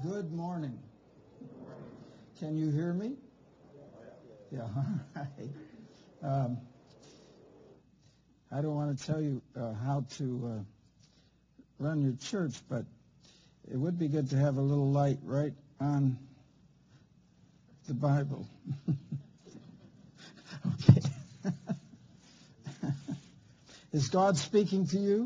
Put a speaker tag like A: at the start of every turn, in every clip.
A: Good morning. Can you hear me? Yeah, all right. I don't want to tell you how to run your church, but it would be good to have a little light right on the Bible. Okay. Is God speaking to you?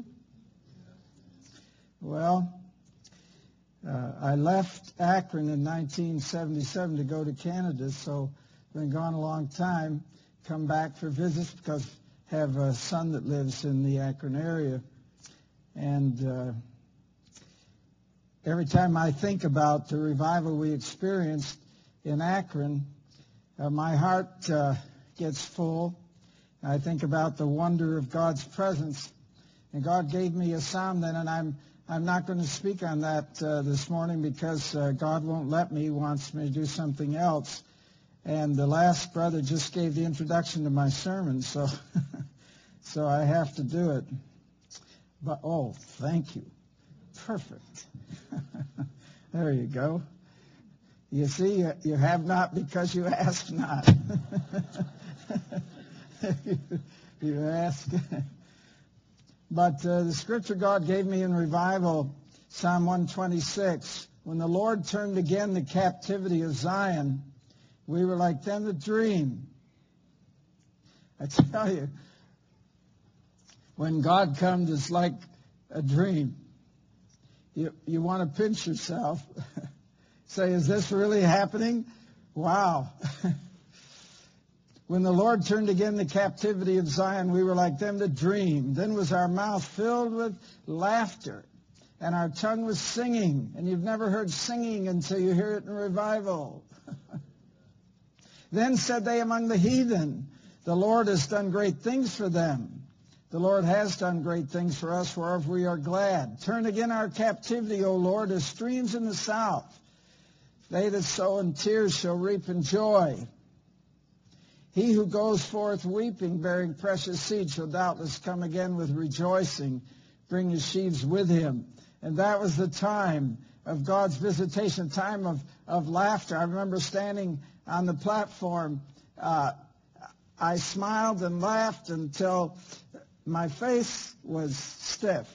A: Well, I left Akron in 1977 to go to Canada, so been gone a long time. Come back for visits because I have a son that lives in the Akron area. And every time I think about the revival we experienced in Akron, my heart gets full. I think about the wonder of God's presence. And God gave me a psalm then, and I'm not going to speak on that this morning because God won't let me. He wants me to do something else. And the last brother just gave the introduction to my sermon, so so I have to do it. But thank you. Perfect. There you go. You see, you have not because you ask not. You ask. But the scripture God gave me in revival, Psalm 126, when the Lord turned again the captivity of Zion, we were like them that dream. I tell you, when God comes, it's like a dream. You want to pinch yourself. Say, is this really happening? Wow. When the Lord turned again the captivity of Zion, we were like them that dream. Then was our mouth filled with laughter, and our tongue was singing. And you've never heard singing until you hear it in revival. Then said they among the heathen, the Lord has done great things for them. The Lord has done great things for us, whereof we are glad. Turn again our captivity, O Lord, as streams in the south. They that sow in tears shall reap in joy. He who goes forth weeping, bearing precious seed, shall doubtless come again with rejoicing, bring his sheaves with him. And that was the time of God's visitation, time of laughter. I remember standing on the platform. I smiled and laughed until my face was stiff.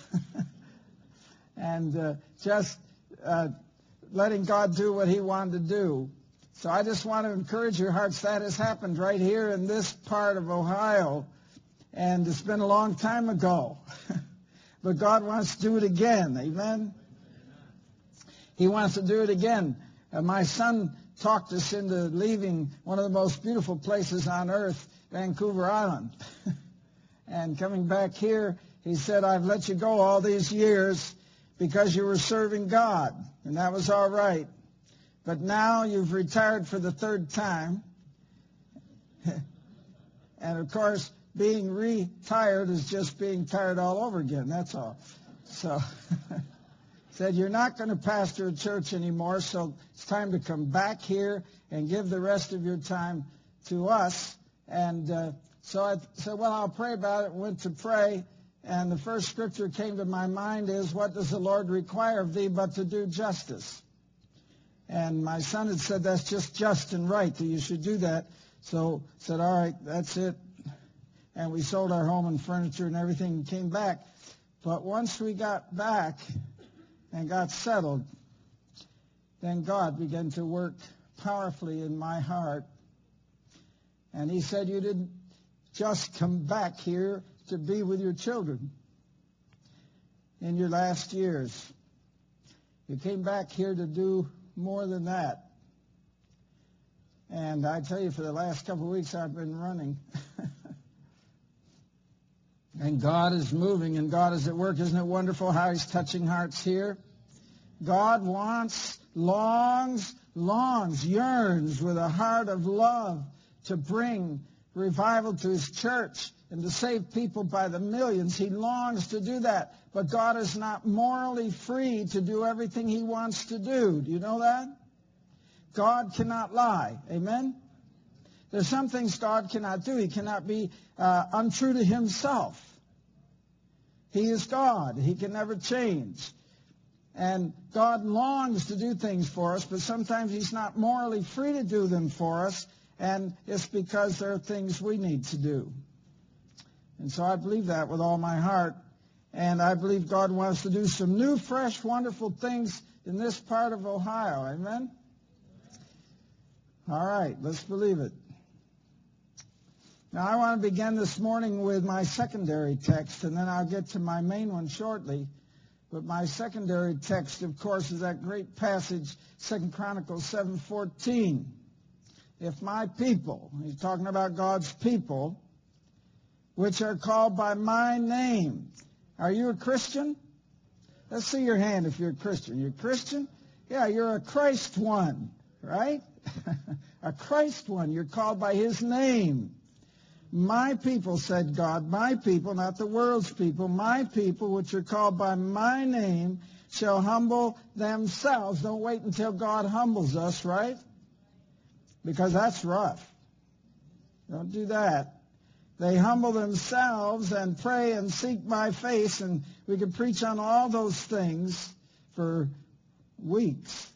A: And just letting God do what he wanted to do. So I just want to encourage your hearts. That has happened right here in this part of Ohio. And it's been a long time ago. But God wants to do it again. Amen? He wants to do it again. My son talked us into leaving one of the most beautiful places on earth, Vancouver Island. And coming back here, he said, I've let you go all these years because you were serving God. And that was all right. But now you've retired for the third time. And, of course, being retired is just being tired all over again. That's all. So said, you're not going to pastor a church anymore, so it's time to come back here and give the rest of your time to us. And so I said, well, I'll pray about it. Went to pray. And the first scripture came to my mind is, what does the Lord require of thee but to do justice? And my son had said, that's just and right, that you should do that. So I said, all right, that's it. And we sold our home and furniture and everything and came back. But once we got back and got settled, then God began to work powerfully in my heart. And he said, you didn't just come back here to be with your children in your last years. You came back here to do more than that. And I tell you, for the last couple of weeks, I've been running. And God is moving, and God is at work. Isn't it wonderful how he's touching hearts here? God wants, longs, yearns with a heart of love to bring revival to his church and to save people by the millions. He longs to do that. But God is not morally free to do everything he wants to do. Do you know that? God cannot lie. Amen? There's some things God cannot do. He cannot be untrue to himself. He is God. He can never change. And God longs to do things for us, but sometimes He's not morally free to do them for us, and it's because there are things we need to do. And so I believe that with all my heart, and I believe God wants to do some new, fresh, wonderful things in this part of Ohio. Amen? All right, let's believe it. Now, I want to begin this morning with my secondary text, and then I'll get to my main one shortly. But my secondary text, of course, is that great passage, 2 Chronicles 7:14. If my people, he's talking about God's people, which are called by my name. Are you a Christian? Let's see your hand if you're a Christian. You're a Christian? Yeah, you're a Christ one, right? A Christ one. You're called by His name. My people, said God, my people, not the world's people, my people, which are called by my name, shall humble themselves. Don't wait until God humbles us, right? Because that's rough. Don't do that. They humble themselves and pray and seek my face, and we could preach on all those things for weeks.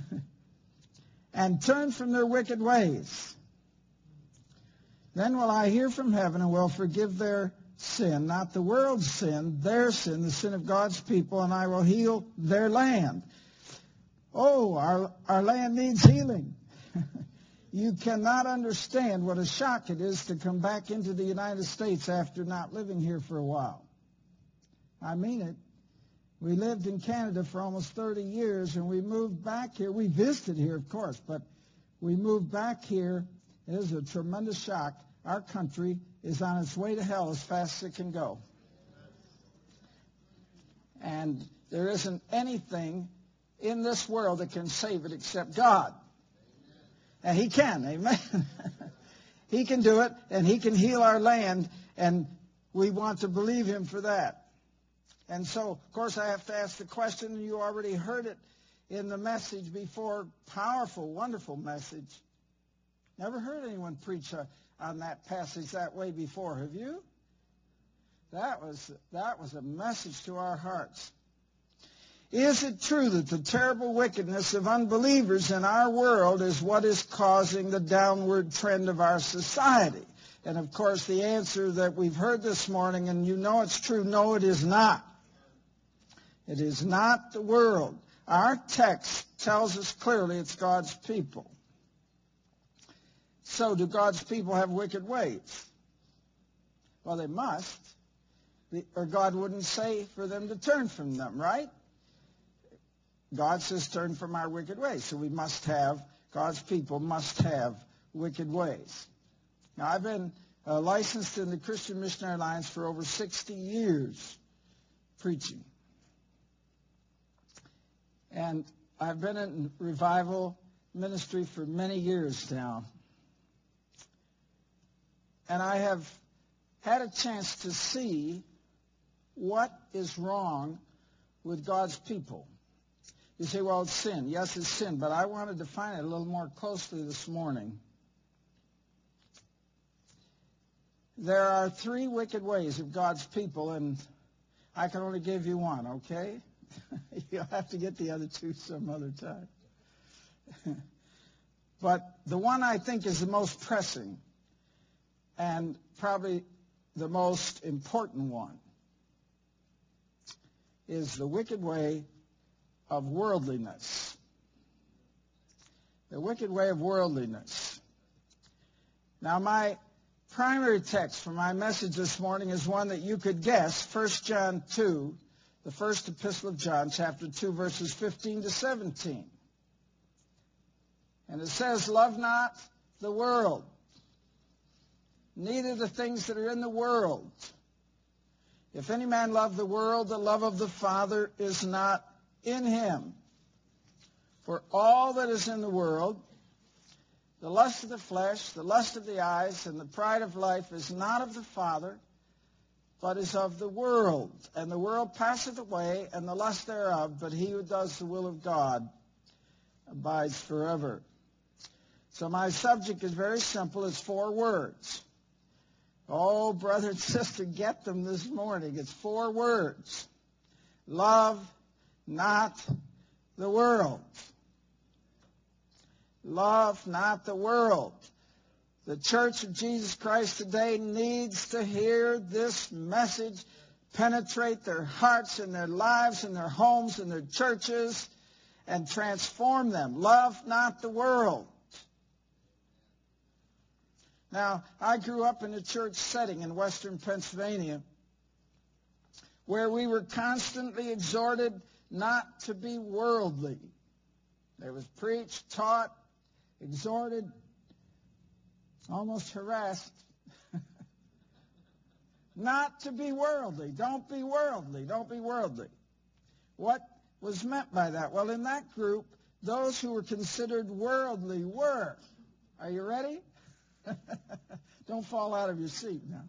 A: And turn from their wicked ways. Then will I hear from heaven and will forgive their sin, not the world's sin, their sin, the sin of God's people, and I will heal their land. Oh, our land needs healing. You cannot understand what a shock it is to come back into the United States after not living here for a while. I mean it. We lived in Canada for almost 30 years, and we moved back here. We visited here, of course, but we moved back here. It is a tremendous shock. Our country is on its way to hell as fast as it can go. And there isn't anything in this world that can save it except God. And He can, amen. He can do it, and He can heal our land, and we want to believe Him for that. And so, of course, I have to ask the question, and you already heard it in the message before. Powerful, wonderful message. Never heard anyone preach on that passage that way before, have you? That was a message to our hearts. Is it true that the terrible wickedness of unbelievers in our world is what is causing the downward trend of our society? And, of course, the answer that we've heard this morning, and you know it's true, no, it is not. It is not the world. Our text tells us clearly it's God's people. So do God's people have wicked ways? Well, they must, or God wouldn't say for them to turn from them, right? God says turn from our wicked ways. So we must have, God's people must have wicked ways. Now, I've been licensed in the Christian Missionary Alliance for over 60 years preaching. And I've been in revival ministry for many years now. And I have had a chance to see what is wrong with God's people. You say, well, it's sin. Yes, it's sin, but I want to define it a little more closely this morning. There are three wicked ways of God's people, and I can only give you one, okay? You'll have to get the other two some other time. But the one I think is the most pressing and probably the most important one is the wicked way of worldliness. The wicked way of worldliness. Now, my primary text for my message this morning is one that you could guess, 1 John 2, the first epistle of John, chapter 2, verses 15 to 17. And it says, love not the world, neither the things that are in the world. If any man love the world, the love of the Father is not in him. For all that is in the world, the lust of the flesh, the lust of the eyes, and the pride of life is not of the Father, but is of the world. And the world passeth away, and the lust thereof, but he who does the will of God abides forever. So my subject is very simple. It's 4 words. Oh, brother and sister, get them this morning. It's 4 words. Love not the world. Love not the world. The Church of Jesus Christ today needs to hear this message penetrate their hearts and their lives and their homes and their churches and transform them. Love not the world. Now, I grew up in a church setting in western Pennsylvania where we were constantly exhorted not to be worldly. There was preached, taught, exhorted, almost harassed. Not to be worldly. Don't be worldly. Don't be worldly. What was meant by that? Well, in that group, those who were considered worldly were. Are you ready? Don't fall out of your seat now.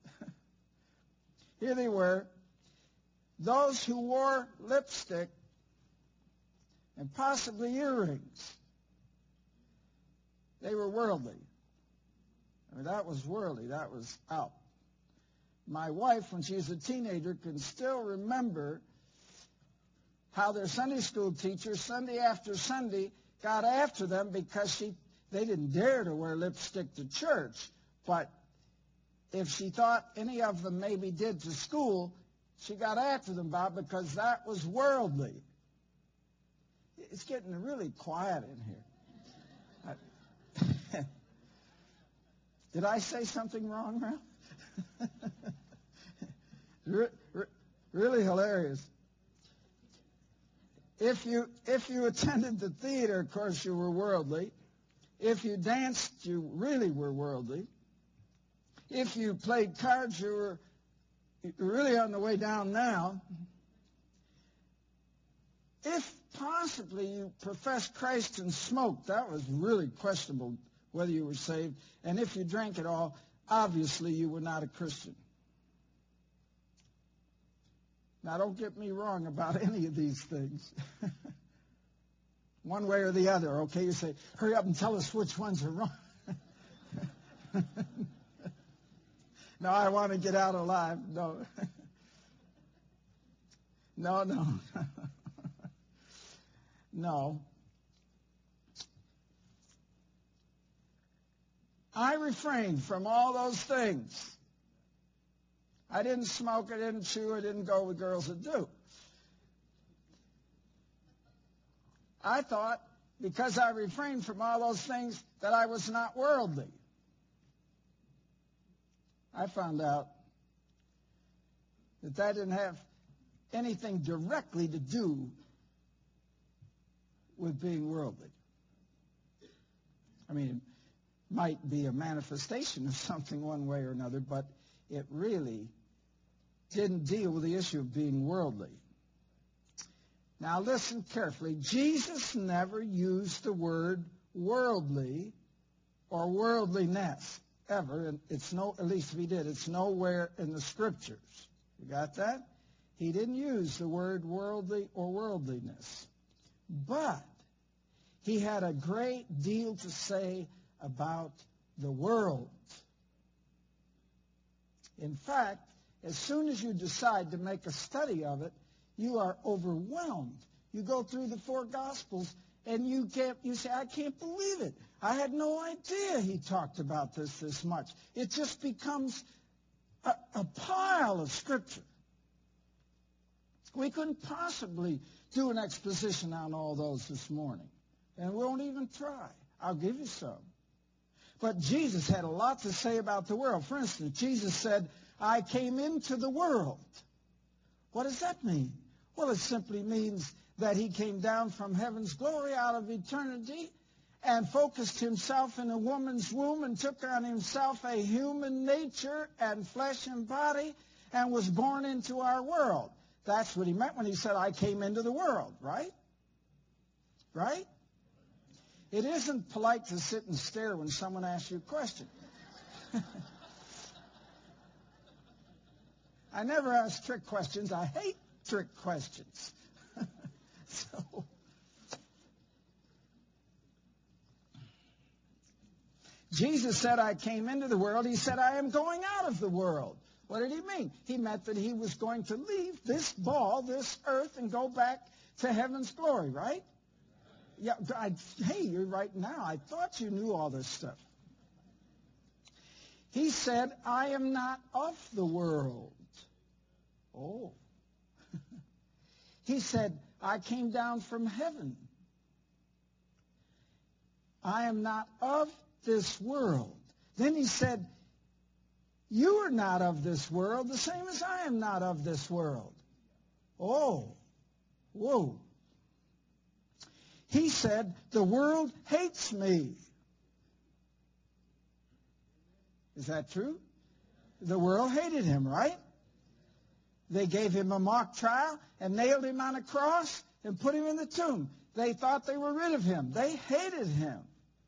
A: Here they were. Those who wore lipstick and possibly earrings. They were worldly. I mean, that was worldly. That was out. My wife, when she was a teenager, can still remember how their Sunday school teacher, Sunday after Sunday, got after them because they didn't dare to wear lipstick to church. But if she thought any of them maybe did to school, she got after them about it because that was worldly. It's getting really quiet in here. Did I say something wrong, Ralph? Really hilarious. If you attended the theater, of course, you were worldly. If you danced, you really were worldly. If you played cards, you were really on the way down now. If possibly you professed Christ and smoked, that was really questionable whether you were saved. And if you drank at all, obviously you were not a Christian. Now, don't get me wrong about any of these things. One way or the other, okay? You say, hurry up and tell us which ones are wrong. No, I want to get out alive. No. No. No. I refrained from all those things. I didn't smoke, I didn't chew, I didn't go with girls that do. I thought, because I refrained from all those things, that I was not worldly. I found out that didn't have anything directly to do with being worldly. I mean, it might be a manifestation of something one way or another, but it really didn't deal with the issue of being worldly. Now listen carefully. Jesus never used the word worldly or worldliness ever. And at least if he did, it's nowhere in the Scriptures. You got that? He didn't use the word worldly or worldliness. But he had a great deal to say about the world. In fact, as soon as you decide to make a study of it, you are overwhelmed. You go through the 4 Gospels, and you say, I can't believe it. I had no idea he talked about this much. It just becomes a pile of Scripture. We couldn't possibly do an exposition on all those this morning, and we won't even try. I'll give you some. But Jesus had a lot to say about the world. For instance, Jesus said, I came into the world. What does that mean? Well, it simply means that he came down from heaven's glory out of eternity and focused himself in a woman's womb and took on himself a human nature and flesh and body and was born into our world. That's what he meant when he said, I came into the world, right? Right? It isn't polite to sit and stare when someone asks you a question. I never ask trick questions. I hate trick questions. So, Jesus said, I came into the world. He said, I am going out of the world. What did he mean? He meant that he was going to leave this ball, this earth, and go back to heaven's glory, right? Yeah, hey, you're right now. I thought you knew all this stuff. He said, I am not of the world. Oh. He said, I came down from heaven. I am not of this world. Then he said, you are not of this world, the same as I am not of this world. Oh, whoa. He said, the world hates me. Is that true? The world hated him, right? They gave him a mock trial and nailed him on a cross and put him in the tomb. They thought they were rid of him. They hated him.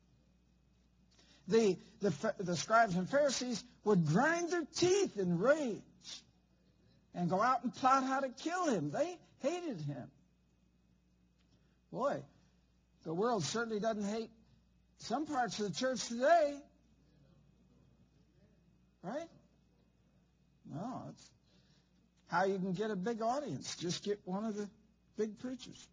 A: The scribes and Pharisees would grind their teeth in rage and go out and plot how to kill him. They hated him. Boy, the world certainly doesn't hate some parts of the church today. Right? No, it's how you can get a big audience. Just get one of the big preachers.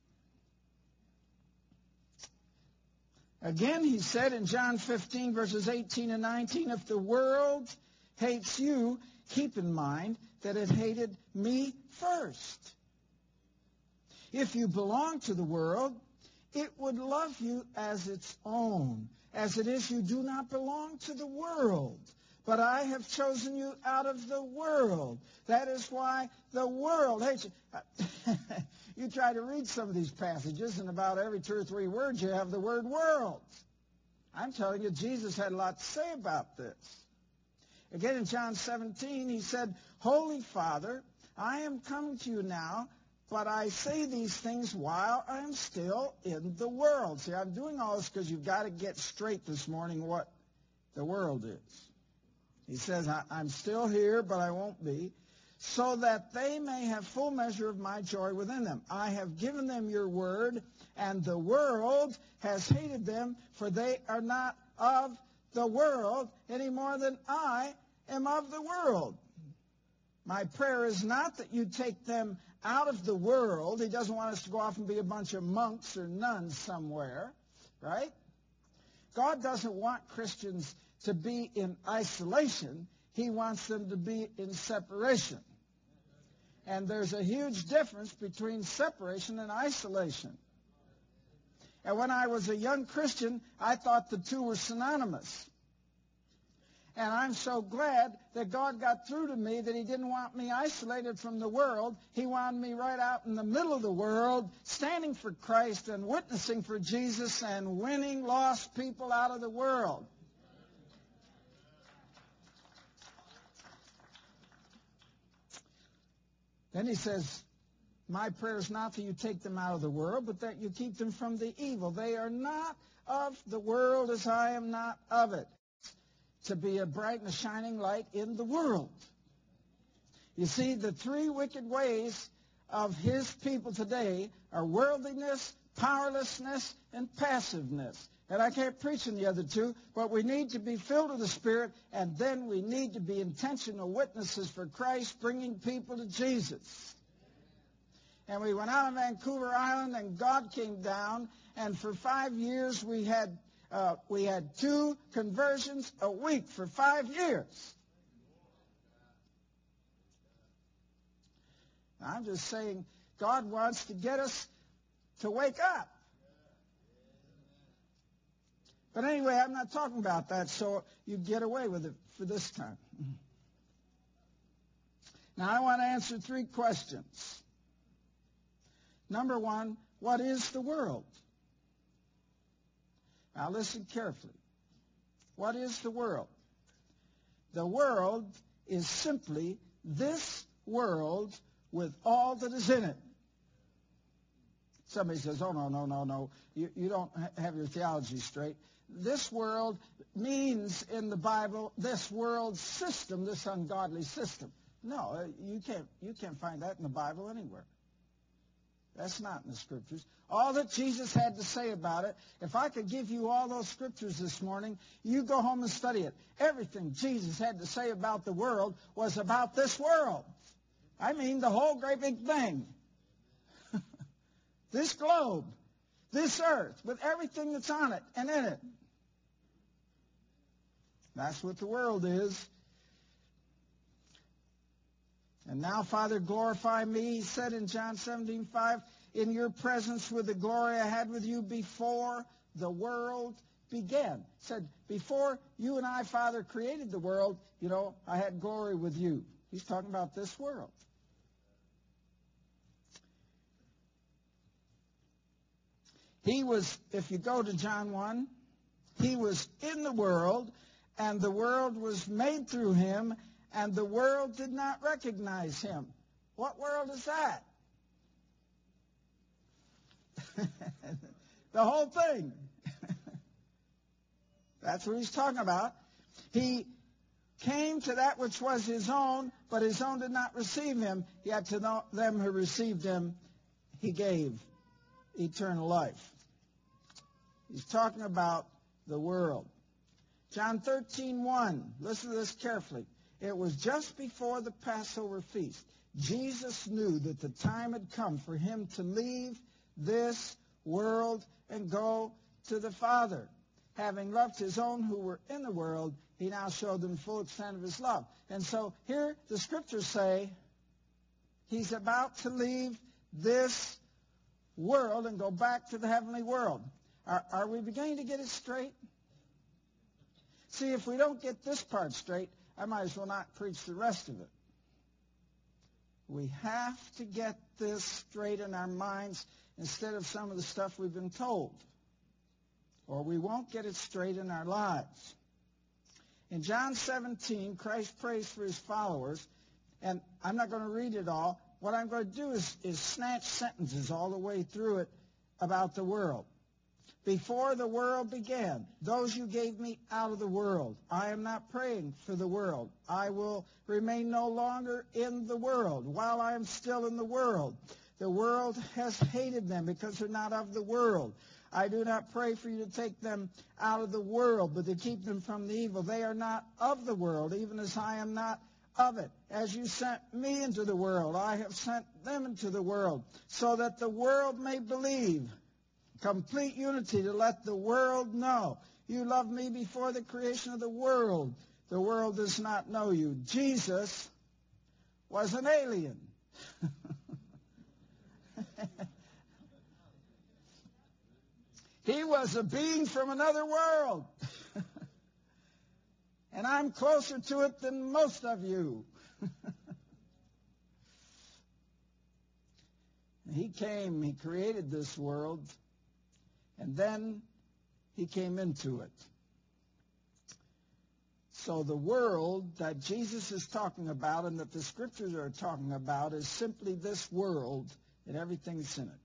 A: Again, he said in John 15, verses 18 and 19, if the world hates you, keep in mind that it hated me first. If you belong to the world, it would love you as its own. As it is, you do not belong to the world, but I have chosen you out of the world. That is why the world hates you. You try to read some of these passages, and about every 2 or 3 words you have the word world. I'm telling you, Jesus had a lot to say about this. Again, in John 17, he said, Holy Father, I am coming to you now, but I say these things while I am still in the world. See, I'm doing all this because you've got to get straight this morning what the world is. He says, I'm still here, but I won't be, so that they may have full measure of my joy within them. I have given them your word, and the world has hated them, for they are not of the world any more than I am of the world. My prayer is not that you take them out of the world. He doesn't want us to go off and be a bunch of monks or nuns somewhere, right? God doesn't want Christians to be in isolation. He wants them to be in separation. And there's a huge difference between separation and isolation. And when I was a young Christian, I thought the two were synonymous. And I'm so glad that God got through to me that he didn't want me isolated from the world. He wanted me right out in the middle of the world, standing for Christ and witnessing for Jesus and winning lost people out of the world. Then he says, my prayer is not that you take them out of the world, but that you keep them from the evil. They are not of the world as I am not of it. To be a bright and a shining light in the world. You see, the 3 wicked ways of his people today are worldliness, powerlessness, and passiveness. And I can't preach in the other 2, but we need to be filled with the Spirit, and then we need to be intentional witnesses for Christ, bringing people to Jesus. And we went out on Vancouver Island, and God came down, and for 5 years we had 2 conversions a week for 5 years. I'm just saying, God wants to get us to wake up. But anyway, I'm not talking about that, so you get away with it for this time. Now, I want to answer 3 questions. Number 1, what is the world? Now, listen carefully. What is the world? The world is simply this world with all that is in it. Somebody says, oh, no. You don't have your theology straight. This world means in the Bible this world system, this ungodly system. No, you can't find that in the Bible anywhere. That's not in the Scriptures. All that Jesus had to say about it, if I could give you all those Scriptures this morning, you go home and study it. Everything Jesus had to say about the world was about this world. I mean, the whole great big thing. this globe, this earth, with everything that's on it and in it. That's what the world is. And now, Father, glorify me, he said in John 17:5, in your presence with the glory I had with you before the world began. He said, before you and I, Father, created the world, I had glory with you. He's talking about this world. He was, if you go to John 1, he was in the world, and the world was made through him, and the world did not recognize him. What world is that? The whole thing. That's what he's talking about. He came to that which was his own, but his own did not receive him. Yet to them who received him, he gave eternal life. He's talking about the world. John 13:1. Listen to this carefully. It was just before the Passover feast. Jesus knew that the time had come for him to leave this world and go to the Father. Having loved his own who were in the world, he now showed them the full extent of his love. And so here the scriptures say he's about to leave this world and go back to the heavenly world. Are we beginning to get it straight? See, if we don't get this part straight, I might as well not preach the rest of it. We have to get this straight in our minds instead of some of the stuff we've been told. Or we won't get it straight in our lives. In John 17, Christ prays for his followers, and I'm not going to read it all. What I'm going to do is snatch sentences all the way through it about the world. Before the world began, those you gave me out of the world. I am not praying for the world. I will remain no longer in the world while I am still in the world. The world has hated them because they're not of the world. I do not pray for you to take them out of the world, but to keep them from the evil. They are not of the world, even as I am not of it. As you sent me into the world, I have sent them into the world, so that the world may believe. Complete unity to let the world know. You loved me before the creation of the world. The world does not know you. Jesus was an alien. He was a being from another world. And I'm closer to it than most of you. He came, he created this world, and then he came into it. So the world that Jesus is talking about and that the scriptures are talking about is simply this world and everything that's in it.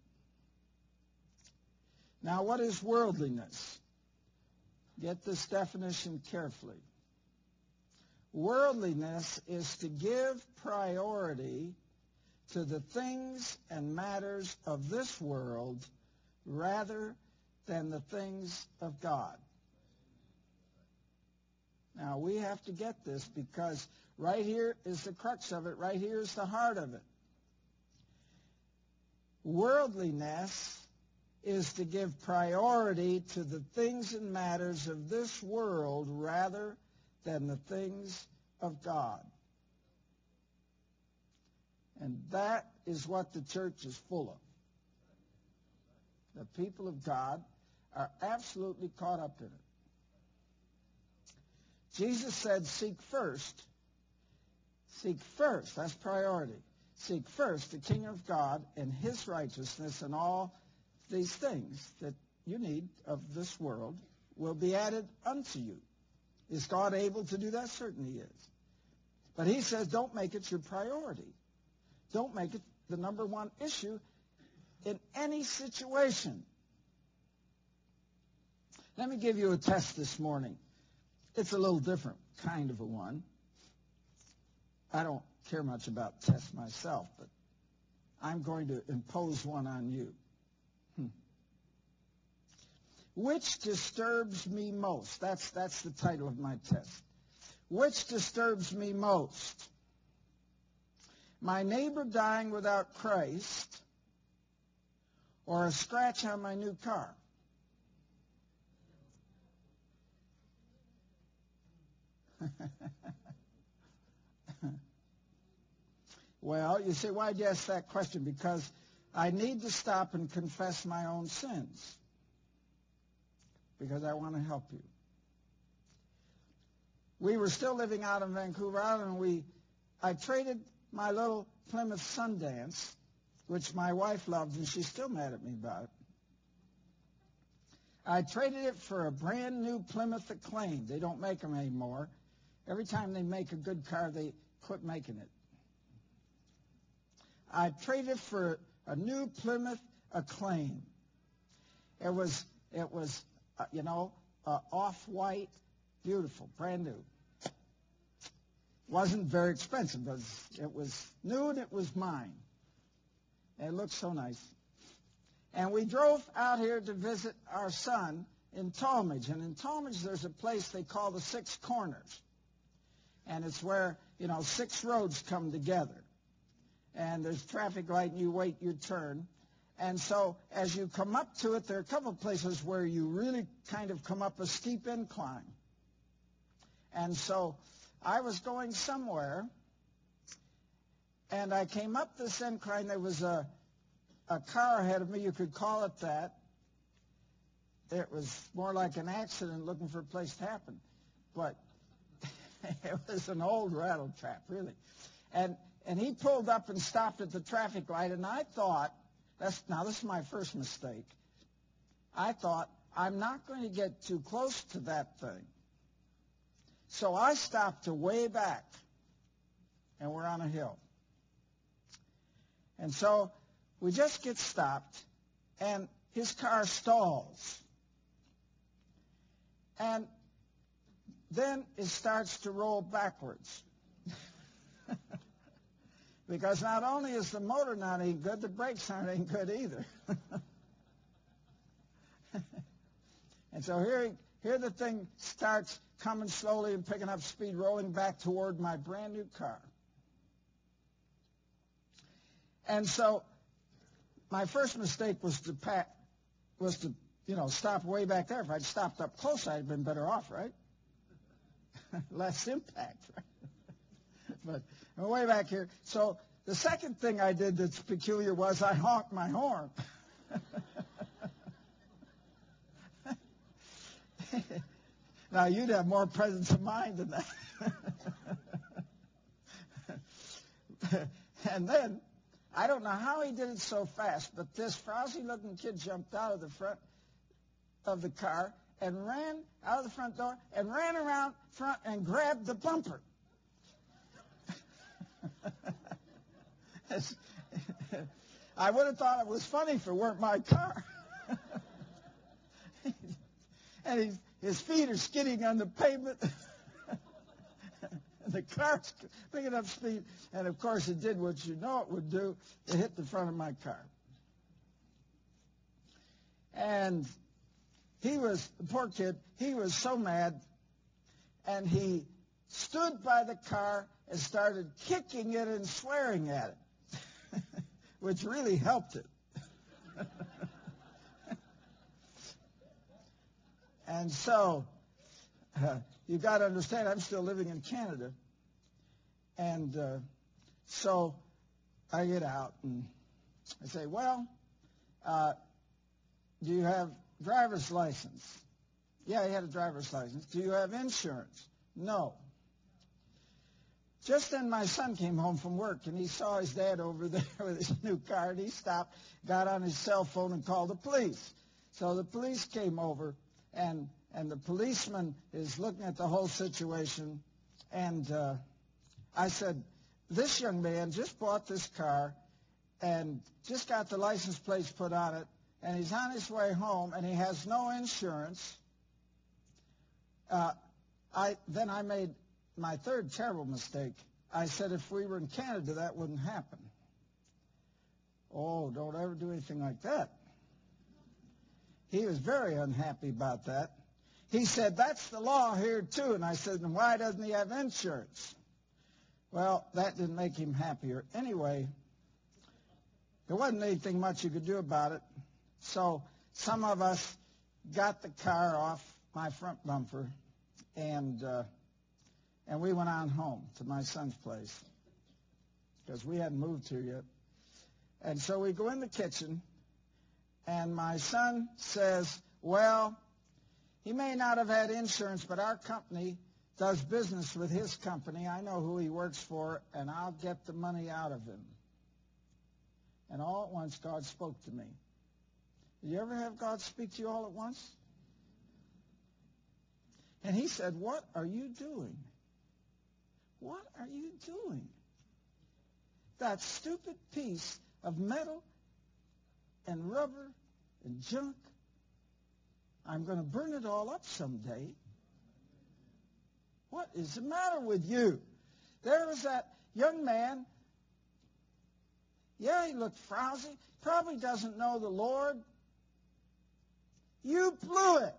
A: Now, what is worldliness? Get this definition carefully. Worldliness is to give priority to the things and matters of this world rather than the things of God. Now, we have to get this because right here is the crux of it. Right here is the heart of it. Worldliness is to give priority to the things and matters of this world rather than the things of God. And that is what the church is full of. The people of God are absolutely caught up in it. Jesus said, seek first, that's priority. Seek first the kingdom of God and his righteousness, and all these things that you need of this world will be added unto you. Is God able to do that? Certainly he is. But he says don't make it your priority. Don't make it the number one issue in any situation. Let me give you a test this morning. It's a little different kind of a one. I don't care much about tests myself, but I'm going to impose one on you. Which disturbs me most? That's the title of my test. Which disturbs me most? My neighbor dying without Christ, or a scratch on my new car? Well, you see, why'd you ask that question? Because I need to stop and confess my own sins. Because I want to help you. We were still living out in Vancouver Island, and I traded my little Plymouth Sundance, which my wife loved, and she's still mad at me about it. I traded it for a brand new Plymouth Acclaim. They don't make them anymore. Every time they make a good car, they quit making it. I traded it for a new Plymouth Acclaim. It was off-white, beautiful, brand new. Wasn't very expensive, but it was new and it was mine. And it looked so nice. And we drove out here to visit our son in Tallmadge. And in Tallmadge, there's a place they call the Six Corners. And it's where, 6 roads come together. And there's a traffic light, and you wait your turn. And so as you come up to it, there are a couple of places where you really kind of come up a steep incline. And so I was going somewhere, and I came up this incline. There was a car ahead of me. You could call it that. It was more like an accident looking for a place to happen. But it was an old rattle trap, really. And he pulled up and stopped at the traffic light, and I thought, this is my first mistake. I thought, I'm not going to get too close to that thing. So I stopped to way back, and we're on a hill. And so we just get stopped, and his car stalls. And then it starts to roll backwards. Because not only is the motor not any good, the brakes aren't any good either. And so here the thing starts coming slowly and picking up speed, rolling back toward my brand new car. And so my first mistake was to stop way back there. If I'd stopped up close, I'd have been better off, right? Less impact, right? But I'm way back here. So the second thing I did that's peculiar was I honked my horn. Now, you'd have more presence of mind than that. And then, I don't know how he did it so fast, but this frowsy-looking kid jumped out of the front of the car and ran out of the front door and ran around front and grabbed the bumper. I would have thought it was funny if it weren't my car. And his feet are skidding on the pavement. And the car's picking up speed. And, of course, it did what you know it would do. It hit the front of my car. And the poor kid, he was so mad. And he stood by the car and started kicking it and swearing at it, which really helped it. And so, you've got to understand, I'm still living in Canada. And so I get out and I say, well, do you have driver's license? Yeah, he had a driver's license. Do you have insurance? No. Just then my son came home from work, and he saw his dad over there with his new car, and he stopped, got on his cell phone, and called the police. So the police came over, and the policeman is looking at the whole situation, and I said, this young man just bought this car and just got the license plates put on it, and he's on his way home, and he has no insurance. Then I made my third terrible mistake. I said if we were in Canada, that wouldn't happen. Oh, don't ever do anything like that. He was very unhappy about that. He said, that's the law here, too. And I said, and why doesn't he have insurance? Well, that didn't make him happier. Anyway, there wasn't anything much you could do about it. So some of us got the car off my front bumper, and we went on home to my son's place because we hadn't moved here yet. And so we go in the kitchen, and my son says, well, he may not have had insurance, but our company does business with his company. I know who he works for, and I'll get the money out of him. And all at once, God spoke to me. Did you ever have God speak to you all at once? And he said, what are you doing? What are you doing? That stupid piece of metal and rubber and junk, I'm going to burn it all up someday. What is the matter with you? There was that young man. Yeah, he looked frowsy. Probably doesn't know the Lord. You blew it.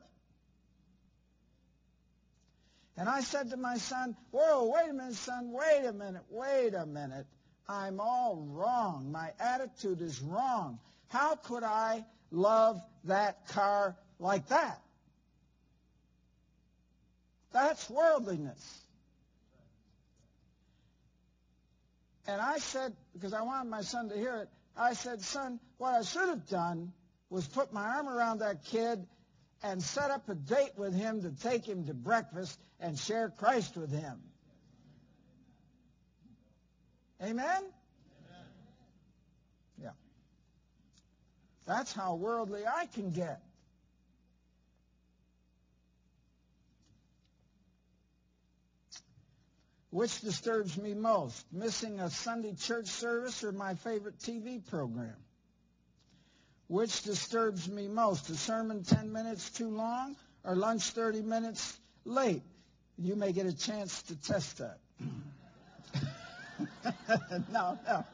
A: And I said to my son, whoa, wait a minute, son, wait a minute. I'm all wrong. My attitude is wrong. How could I love that car like that? That's worldliness. And I said, because I wanted my son to hear it, I said, son, what I should have done was put my arm around that kid and set up a date with him to take him to breakfast and share Christ with him. Amen? Yeah. That's how worldly I can get. Which disturbs me most? Missing a Sunday church service or my favorite TV program? Which disturbs me most? A sermon 10 minutes too long or lunch 30 minutes late? You may get a chance to test that. No.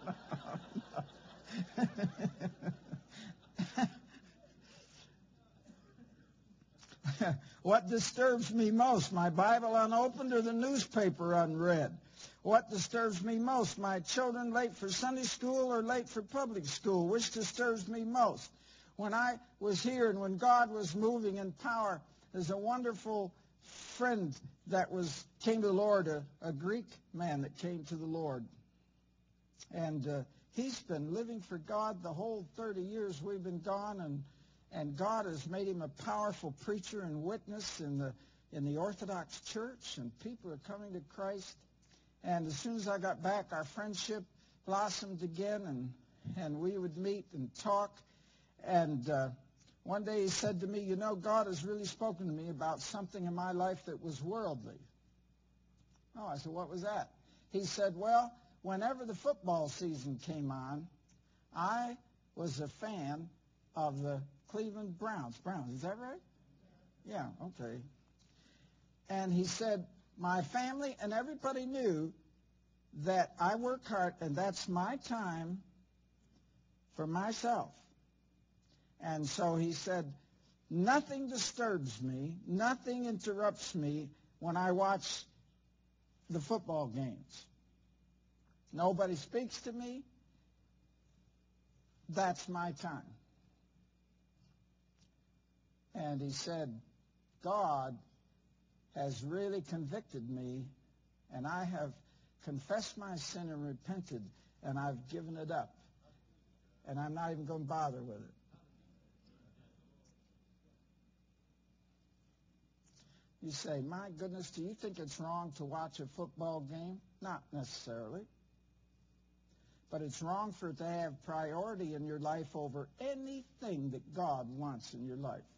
A: What disturbs me most? My Bible unopened or the newspaper unread? What disturbs me most? My children late for Sunday school or late for public school? Which disturbs me most? When I was here and when God was moving in power, there's a wonderful friend that came to the Lord, a Greek man that came to the Lord. And he's been living for God the whole 30 years we've been gone, and God has made him a powerful preacher and witness in the Orthodox Church, and people are coming to Christ. And as soon as I got back, our friendship blossomed again, and we would meet and talk. And one day he said to me, you know, God has really spoken to me about something in my life that was worldly. Oh, I said, what was that? He said, well, whenever the football season came on, I was a fan of the Cleveland Browns. Is that right? Yeah, okay. And he said, my family and everybody knew that I work hard, and that's my time for myself. And so he said, nothing disturbs me, nothing interrupts me when I watch the football games. Nobody speaks to me. That's my time. And he said, God has really convicted me, and I have confessed my sin and repented, and I've given it up. And I'm not even going to bother with it. You say, my goodness, do you think it's wrong to watch a football game? Not necessarily. But it's wrong for it to have priority in your life over anything that God wants in your life.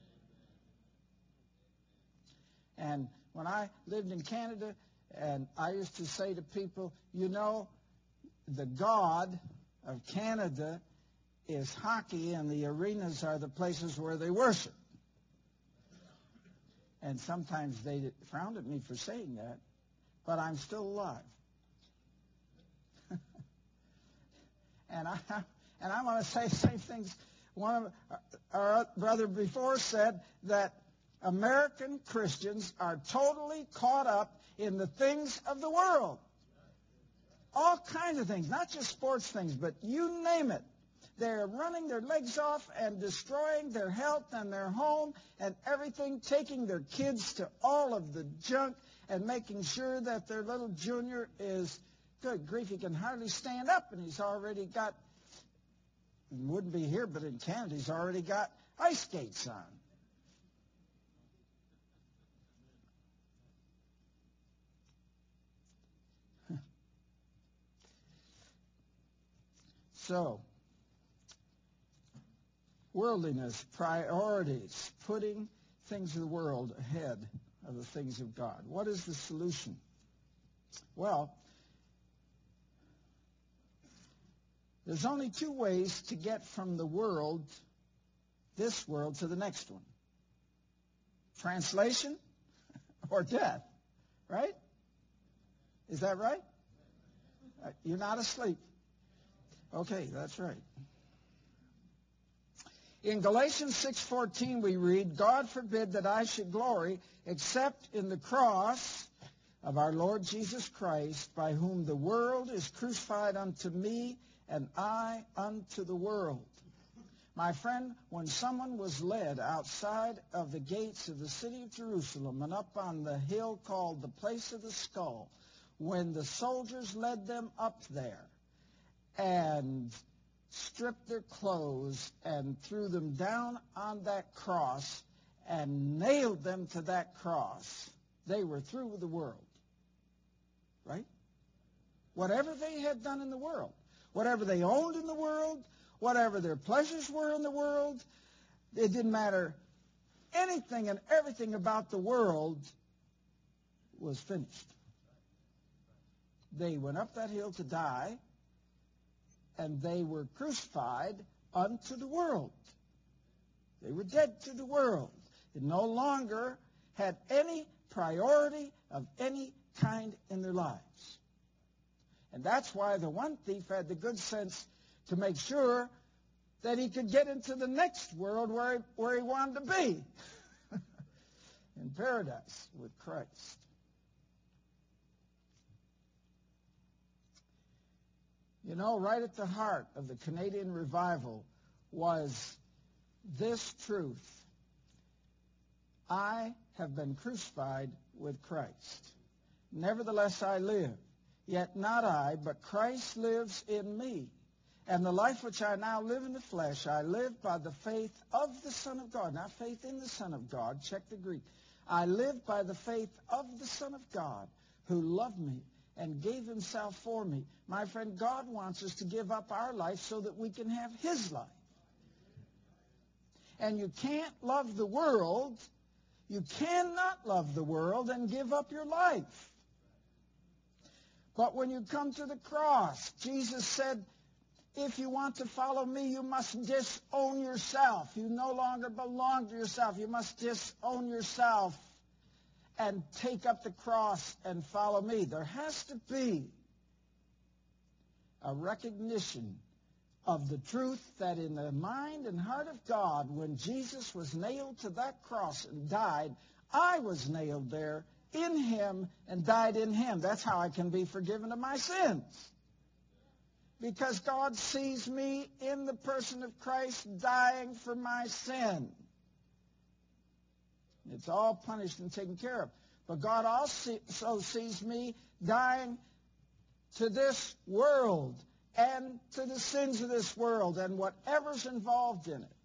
A: And when I lived in Canada, and I used to say to people, you know, the God of Canada is hockey, and the arenas are the places where they worship. And sometimes they frowned at me for saying that, but I'm still alive. And I want to say the same things. One of our brother before said that American Christians are totally caught up in the things of the world. All kinds of things, not just sports things, but you name it. They're running their legs off and destroying their health and their home and everything, taking their kids to all of the junk and making sure that their little junior is, good grief, he can hardly stand up, and he's already got, wouldn't be here, but in Canada, he's already got ice skates on. So, worldliness, priorities, putting things of the world ahead of the things of God. What is the solution? Well, there's only two ways to get from the world, this world, to the next one. Translation or death, right? Is that right? You're not asleep. Okay, that's right. In Galatians 6:14 we read, God forbid that I should glory except in the cross of our Lord Jesus Christ, by whom the world is crucified unto me and I unto the world. My friend, when someone was led outside of the gates of the city of Jerusalem and up on the hill called the Place of the Skull, when the soldiers led them up there and stripped their clothes and threw them down on that cross and nailed them to that cross, they were through with the world. Right? Whatever they had done in the world, whatever they owned in the world, whatever their pleasures were in the world, it didn't matter. Anything and everything about the world was finished. They went up that hill to die, and they were crucified unto the world. They were dead to the world. It no longer had any priority of any kind in their lives. And that's why the one thief had the good sense to make sure that he could get into the next world where he wanted to be, in paradise with Christ. You know, right at the heart of the Canadian revival was this truth. I have been crucified with Christ. Nevertheless I live, yet not I, but Christ lives in me. And the life which I now live in the flesh, I live by the faith of the Son of God. Not faith in the Son of God. Check the Greek. I live by the faith of the Son of God, who loved me and gave himself for me. My friend, God wants us to give up our life so that we can have his life. And you can't love the world, you cannot love the world and give up your life. But when you come to the cross, Jesus said, if you want to follow me, you must disown yourself. You no longer belong to yourself. You must disown yourself and take up the cross and follow me. There has to be a recognition of the truth that in the mind and heart of God, when Jesus was nailed to that cross and died, I was nailed there in him and died in him. That's how I can be forgiven of my sins. Because God sees me in the person of Christ dying for my sin. It's all punished and taken care of. But God also sees me dying to this world and to the sins of this world and whatever's involved in it.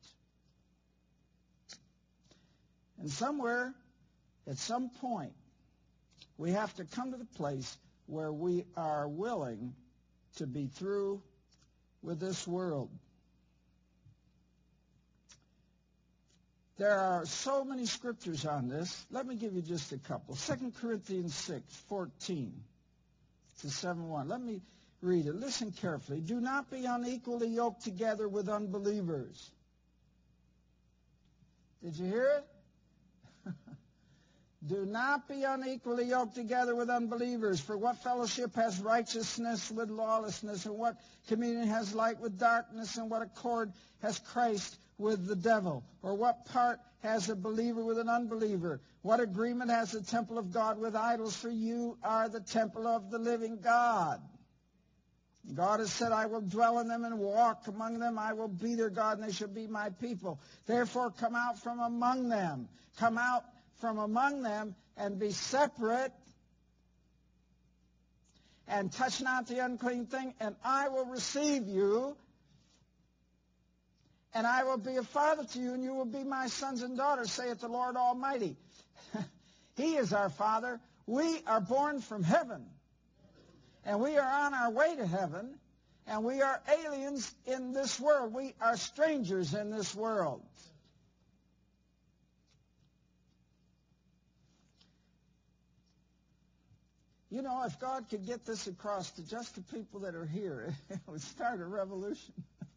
A: And somewhere, at some point, we have to come to the place where we are willing to be through with this world. There are so many scriptures on this. Let me give you just a couple. 2 Corinthians 6:14 to 7:1. Let me read it. Listen carefully. Do not be unequally yoked together with unbelievers. Did you hear it? Do not be unequally yoked together with unbelievers. For what fellowship has righteousness with lawlessness? And what communion has light with darkness? And what accord has Christ with the devil? Or what part has a believer with an unbeliever? What agreement has the temple of God with idols? For you are the temple of the living God. God has said, I will dwell in them and walk among them. I will be their God, and they shall be my people. Therefore, come out from among them. Come out from among them and be separate, and touch not the unclean thing, and I will receive you, and I will be a father to you, and you will be my sons and daughters, saith the Lord Almighty. He is our Father. We are born from heaven, and we are on our way to heaven, and we are aliens in this world. We are strangers in this world. You know, if God could get this across to just the people that are here, it would start a revolution.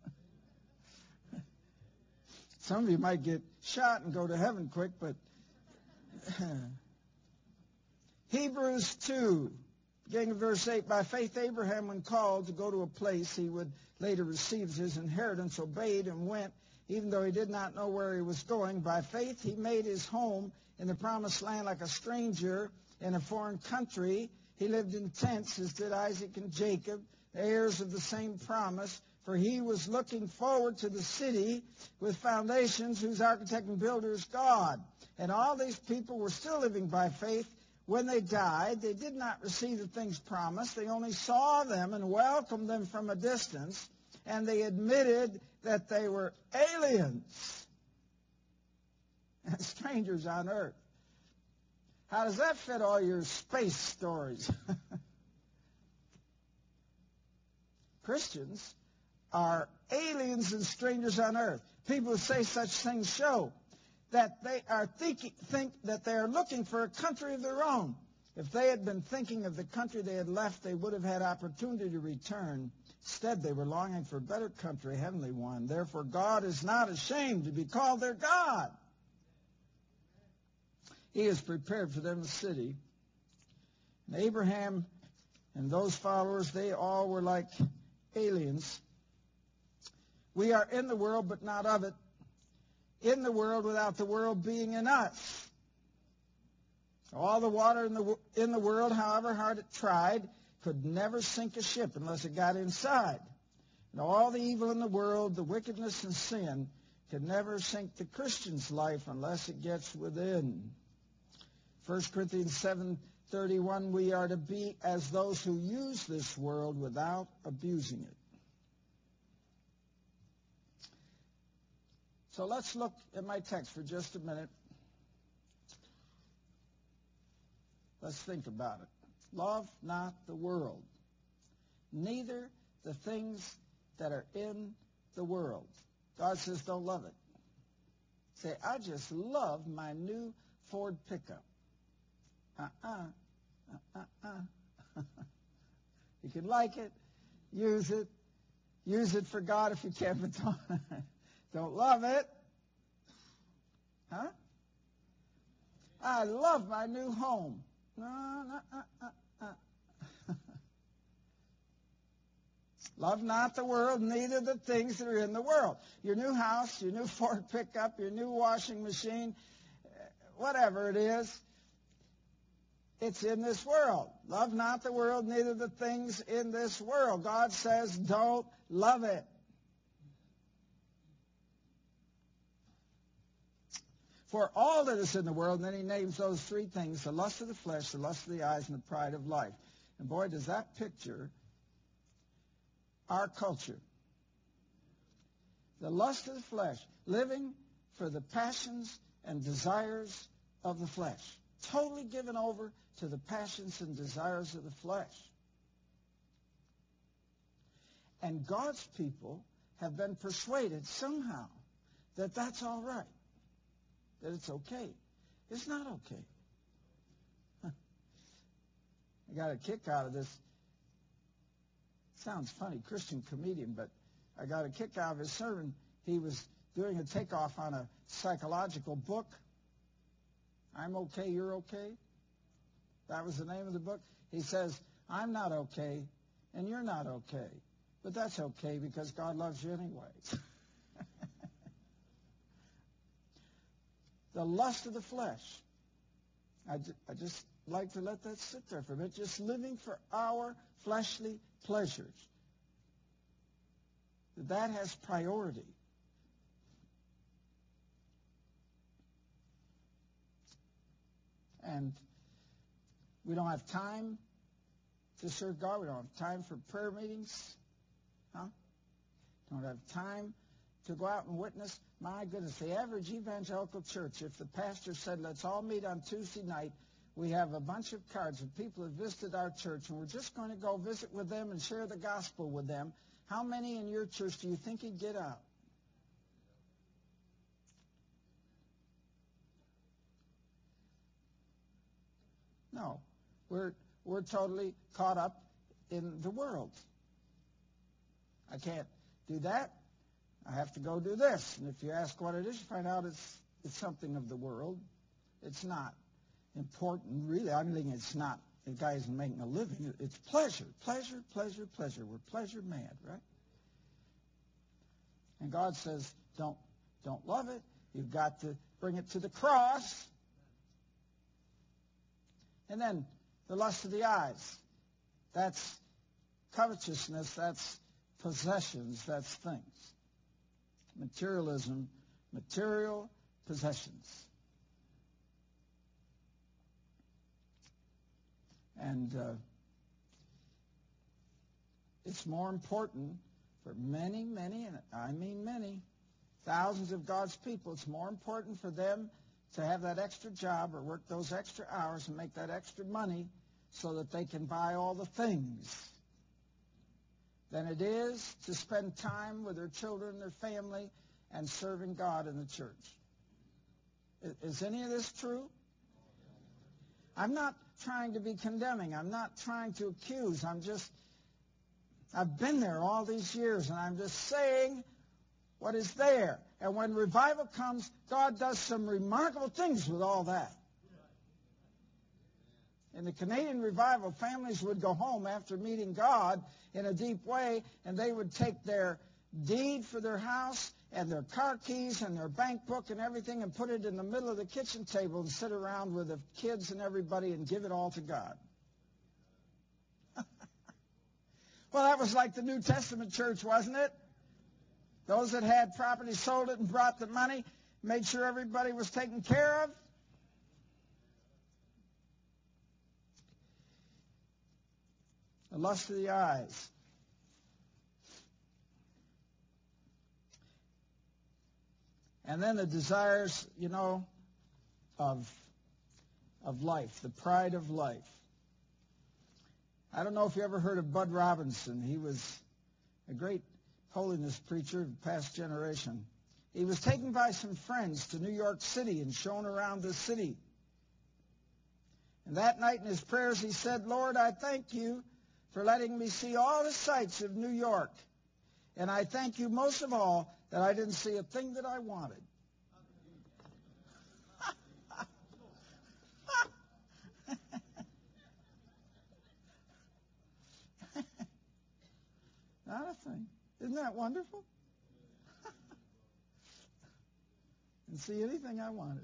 A: Some of you might get shot and go to heaven quick, but Hebrews 2, beginning of verse 8, by faith Abraham, when called to go to a place he would later receive his inheritance, obeyed and went, even though he did not know where he was going. By faith he made his home in the promised land like a stranger in a foreign country. He lived in tents, as did Isaac and Jacob, heirs of the same promise, for he was looking forward to the city with foundations, whose architect and builder is God. And all these people were still living by faith. When they died, they did not receive the things promised. They only saw them and welcomed them from a distance, and they admitted that they were aliens and strangers on earth. How does that fit all your space stories? Christians are aliens and strangers on earth. People who say such things show that they are think that they are looking for a country of their own. If they had been thinking of the country they had left, they would have had opportunity to return. Instead, they were longing for a better country, a heavenly one. Therefore, God is not ashamed to be called their God. He has prepared for them a city. And Abraham and those followers, they all were like aliens. We are in the world, but not of it. In the world, without the world being in us. All the water in the world, however hard it tried, could never sink a ship unless it got inside. And all the evil in the world, the wickedness and sin, could never sink the Christian's life unless it gets within. 1 Corinthians 7:31, we are to be as those who use this world without abusing it. So let's look at my text for just a minute. Let's think about it. Love not the world, neither the things that are in the world. God says don't love it. Say, I just love my new Ford pickup. You can like it, use it for God if you can, but don't love it. Huh? I love my new home. No. Love not the world, neither the things that are in the world. Your new house, your new Ford pickup, your new washing machine, whatever it is, it's in this world. Love not the world, neither the things in this world. God says don't love it. For all that is in the world, and then he names those three things, the lust of the flesh, the lust of the eyes, and the pride of life. And boy, does that picture our culture. The lust of the flesh, living for the passions and desires of the flesh. Totally given over to the passions and desires of the flesh. And God's people have been persuaded somehow that that's all right, that it's okay. It's not okay. I got a kick out of this. Sounds funny, Christian comedian, but I got a kick out of his sermon. He was doing a takeoff on a psychological book. I'm okay, you're okay. That was the name of the book. He says, I'm not okay, and you're not okay. But that's okay because God loves you anyways. The lust of the flesh. I just like to let that sit there for a minute. Just living for our fleshly pleasures. that has priority. And we don't have time to serve God. We don't have time for prayer meetings. Don't have time to go out and witness. My goodness, the average evangelical church, if the pastor said, let's all meet on Tuesday night, we have a bunch of cards of people who visited our church, and we're just going to go visit with them and share the gospel with them. How many in your church do you think would get out? No. We're totally caught up in the world. I can't do that. I have to go do this. And if you ask what it is, you find out it's something of the world. It's not important, really. I mean, it's not. The guy isn't making a living. It's pleasure, pleasure, pleasure, pleasure. We're pleasure mad, right? And God says, don't love it. You've got to bring it to the cross. And then the lust of the eyes. That's covetousness. That's possessions. That's things. Materialism, material possessions. And it's more important for many, many, and I mean many, thousands of God's people, it's more important for them to have that extra job or work those extra hours and make that extra money so that they can buy all the things than it is to spend time with their children, their family, and serving God in the church. Is any of this true? I'm not trying to be condemning. I'm not trying to accuse. I've been there all these years, and I'm just saying what is there. And when revival comes, God does some remarkable things with all that. In the Canadian revival, families would go home after meeting God in a deep way, and they would take their deed for their house and their car keys and their bank book and everything and put it in the middle of the kitchen table and sit around with the kids and everybody and give it all to God. Well, that was like the New Testament church, wasn't it? Those that had property sold it and brought the money, made sure everybody was taken care of. The lust of the eyes. And then the desires, of life, the pride of life. I don't know if you ever heard of Bud Robinson. He was a great holiness preacher of the past generation. He was taken by some friends to New York City and shown around the city. And that night in his prayers he said, Lord, I thank you for letting me see all the sights of New York. And I thank you most of all that I didn't see a thing that I wanted. Not a thing. Isn't that wonderful? Didn't see anything I wanted.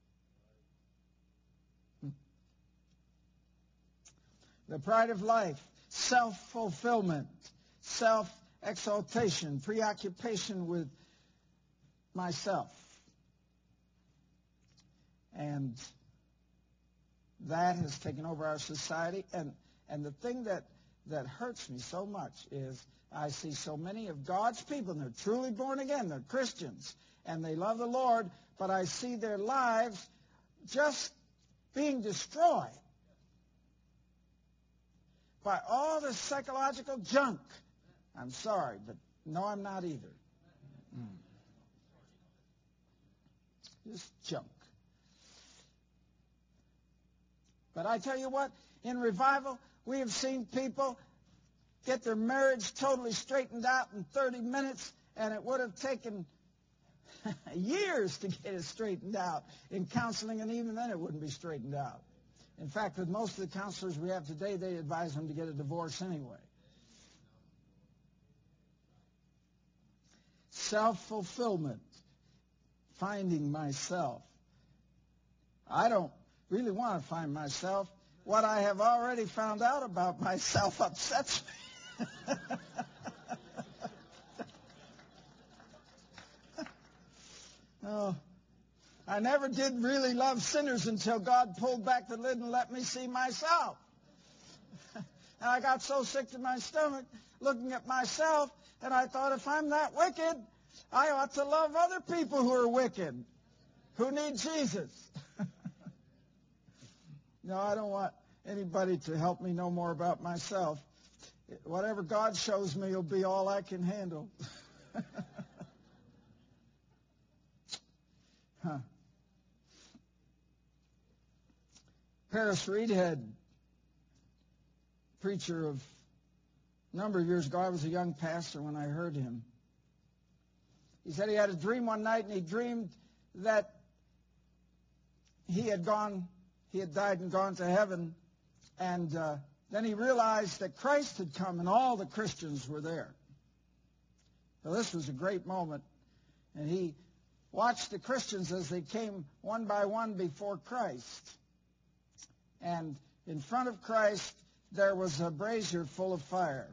A: The pride of life, self-fulfillment, self-exaltation, preoccupation with myself. And that has taken over our society. And the thing that hurts me so much is I see so many of God's people, and they're truly born again, they're Christians, and they love the Lord, but I see their lives just being destroyed by all the psychological junk. I'm sorry, but no, I'm not either. Just junk. But I tell you what, in revival, we have seen people get their marriage totally straightened out in 30 minutes, and it would have taken years to get it straightened out in counseling, and even then it wouldn't be straightened out. In fact, with most of the counselors we have today, they advise them to get a divorce anyway. Self-fulfillment, finding myself. I don't really want to find myself. What I have already found out about myself upsets me. Oh, I never did really love sinners until God pulled back the lid and let me see myself. And I got so sick to my stomach looking at myself, and I thought, if I'm that wicked, I ought to love other people who are wicked, who need Jesus. No, I don't want anybody to help me know more about myself. Whatever God shows me will be all I can handle. Paris Reedhead, preacher of a number of years ago, I was a young pastor when I heard him. He said he had a dream one night, and he dreamed that he had died and gone to heaven, and then he realized that Christ had come and all the Christians were there. So this was a great moment, and he watched the Christians as they came one by one before Christ. And in front of Christ, there was a brazier full of fire.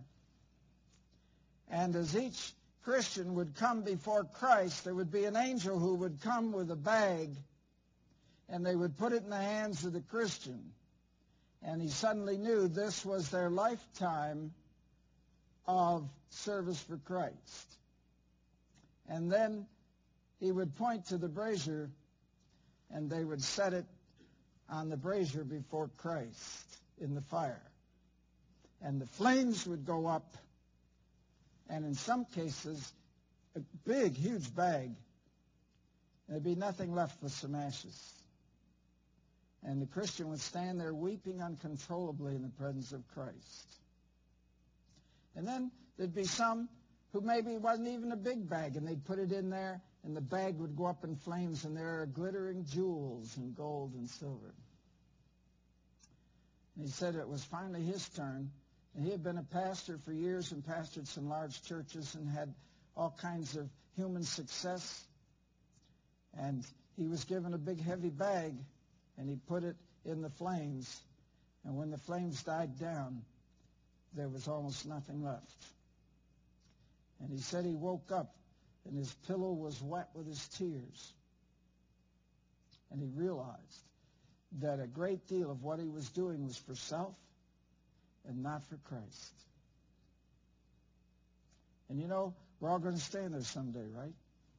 A: And as each Christian would come before Christ, there would be an angel who would come with a bag, and they would put it in the hands of the Christian. And he suddenly knew this was their lifetime of service for Christ. And then he would point to the brazier, and they would set it on the brazier before Christ in the fire. And the flames would go up, and in some cases, a big, huge bag, and there'd be nothing left but some ashes. And the Christian would stand there weeping uncontrollably in the presence of Christ. And then there'd be some who maybe it wasn't even a big bag, and they'd put it in there, and the bag would go up in flames, and there are glittering jewels and gold and silver. And he said it was finally his turn, and he had been a pastor for years and pastored some large churches and had all kinds of human success. And he was given a big, heavy bag, and he put it in the flames. And when the flames died down, there was almost nothing left. And he said he woke up, and his pillow was wet with his tears. And he realized that a great deal of what he was doing was for self and not for Christ. And you know, we're all going to stand there someday, right?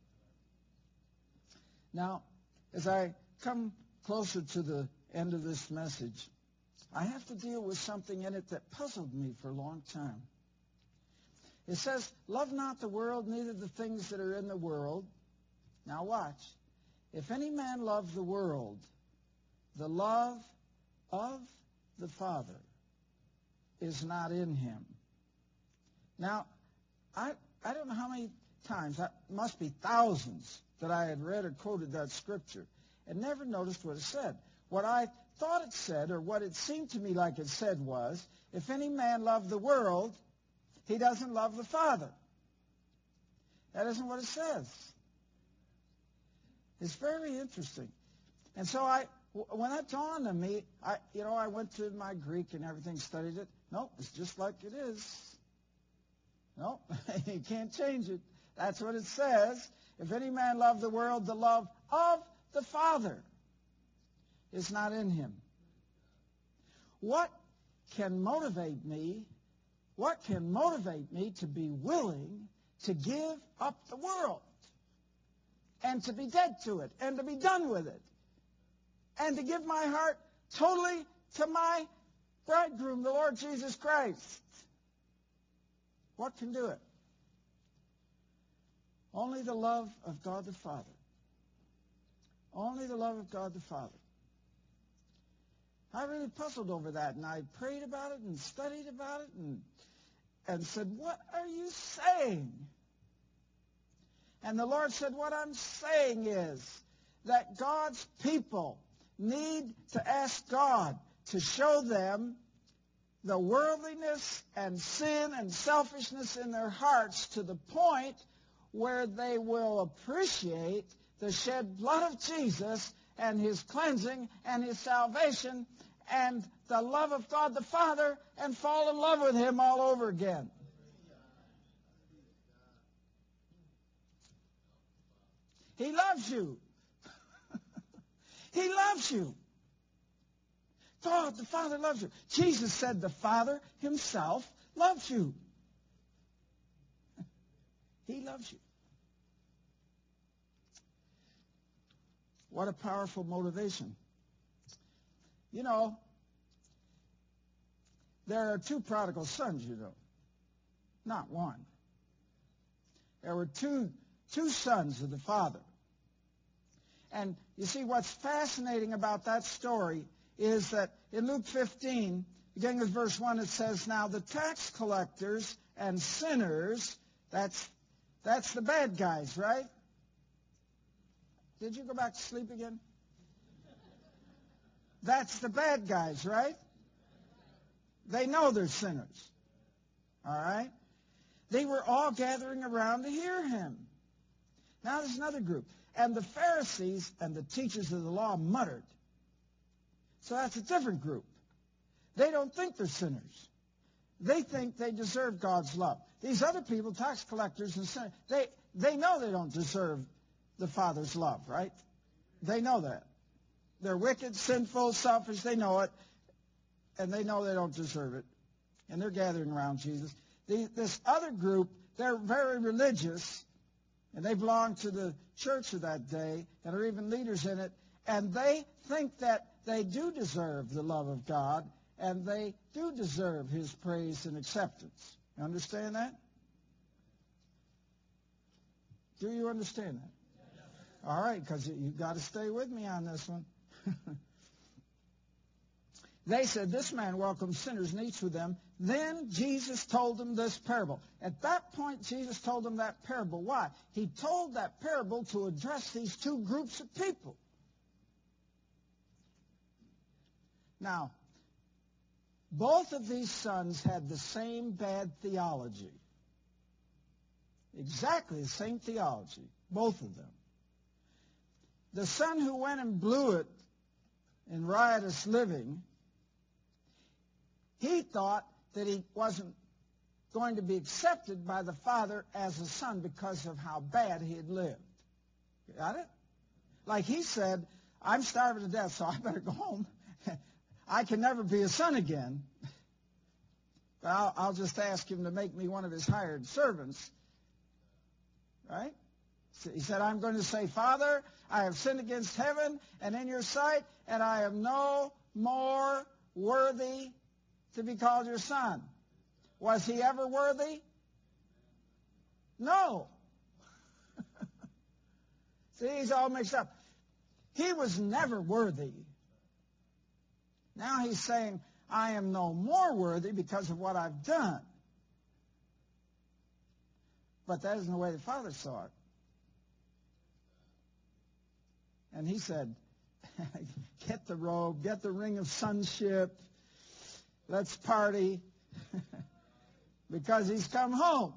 A: Now, as I come closer to the end of this message, I have to deal with something in it that puzzled me for a long time. It says, love not the world, neither the things that are in the world. Now watch. If any man love the world, the love of the Father is not in him. Now, I don't know how many times, it must be thousands, that I had read or quoted that scripture and never noticed what it said. What I thought it said, or what it seemed to me like it said, was, if any man love the world, he doesn't love the Father. That isn't what it says. It's very interesting. And so when that dawned on me, I went to my Greek and everything, studied it. Nope, it's just like it is. Nope, you can't change it. That's what it says. If any man love the world, the love of the Father is not in him. What can motivate me? What can motivate me to be willing to give up the world and to be dead to it and to be done with it and to give my heart totally to my bridegroom, the Lord Jesus Christ? What can do it? Only the love of God the Father. Only the love of God the Father. I really puzzled over that, and I prayed about it and studied about it and said, what are you saying? And the Lord said, what I'm saying is that God's people need to ask God to show them the worldliness and sin and selfishness in their hearts to the point where they will appreciate the shed blood of Jesus and his cleansing and his salvation and the love of God the Father and fall in love with him all over again. He loves you. He loves you. God, the Father loves you. Jesus said the Father himself loves you. He loves you. What a powerful motivation. You know, there are two prodigal sons, you know. Not one. There were two sons of the father. And you see, what's fascinating about that story is that in Luke 15, beginning with verse 1, it says, now the tax collectors and sinners, that's the bad guys, right? Did you go back to sleep again? That's the bad guys, right? They know they're sinners. All right? They were all gathering around to hear him. Now there's another group. And the Pharisees and the teachers of the law muttered. So that's a different group. They don't think they're sinners. They think they deserve God's love. These other people, tax collectors and sinners, they know they don't deserve the Father's love, right? They know that. They're wicked, sinful, selfish. They know it. And they know they don't deserve it. And they're gathering around Jesus. This other group, they're very religious. And they belong to the church of that day and are even leaders in it. And they think that they do deserve the love of God. And they do deserve his praise and acceptance. You understand that? Do you understand that? All right, because you've got to stay with me on this one. They said, this man welcomes sinners and eats with them. Then Jesus told them this parable. At that point, Jesus told them that parable. Why? He told that parable to address these two groups of people. Now, both of these sons had the same bad theology. Exactly the same theology, both of them. The son who went and blew it in riotous living, he thought that he wasn't going to be accepted by the Father as a son because of how bad he had lived. Got it? Like he said, I'm starving to death, so I better go home. I can never be a son again. But I'll just ask him to make me one of his hired servants. Right? He said, I'm going to say, Father, I have sinned against heaven and in your sight, and I am no more worthy to be called your son. Was he ever worthy? No. See, he's all mixed up. He was never worthy. Now he's saying, I am no more worthy because of what I've done. But that isn't the way the Father saw it. And he said, get the robe, get the ring of sonship, let's party, because he's come home.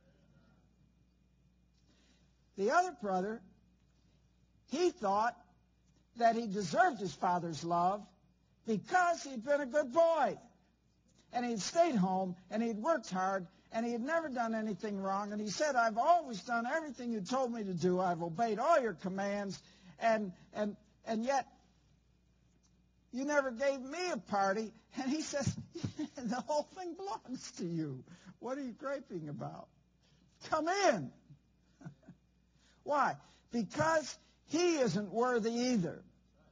A: The other brother, he thought that he deserved his father's love because he'd been a good boy. And he'd stayed home, and he'd worked hard, and he had never done anything wrong. And he said, I've always done everything you told me to do. I've obeyed all your commands. And yet, you never gave me a party. And he says, the whole thing belongs to you. What are you griping about? Come in. Why? Because he isn't worthy either.